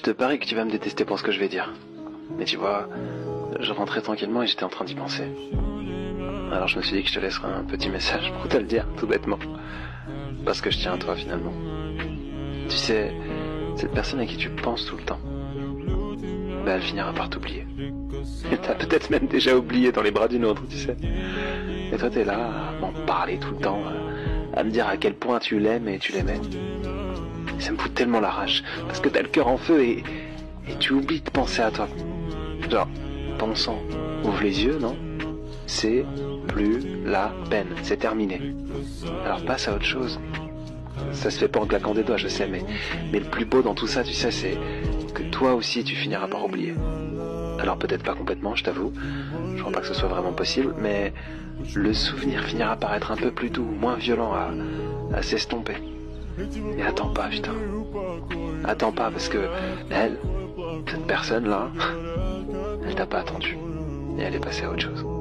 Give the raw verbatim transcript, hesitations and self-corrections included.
te parie que tu vas me détester pour ce que je vais dire. Mais tu vois, je rentrais tranquillement et j'étais en train d'y penser. Alors je me suis dit que je te laisserai un petit message pour te le dire, tout bêtement. Parce que je tiens à toi finalement. Tu sais, cette personne à qui tu penses tout le temps, bah elle finira par t'oublier. Et t'as peut-être même déjà oublié dans les bras d'une autre, tu sais. Et toi t'es là à m'en parler tout le temps, à me dire à quel point tu l'aimes et tu l'aimais. Ça me fout tellement la rage, parce que t'as le cœur en feu et, et tu oublies de penser à toi. Genre, bon sang, ouvre les yeux, non? C'est plus la peine, c'est terminé. Alors passe à autre chose. Ça se fait pas en claquant des doigts, je sais, mais, mais le plus beau dans tout ça, tu sais, c'est que toi aussi tu finiras par oublier. Alors peut-être pas complètement, je t'avoue, je crois pas que ce soit vraiment possible, mais le souvenir finira par être un peu plus doux, moins violent à, à s'estomper. Et attends pas, putain. Attends pas, parce que elle, cette personne-là, elle t'a pas attendu. Et elle est passée à autre chose.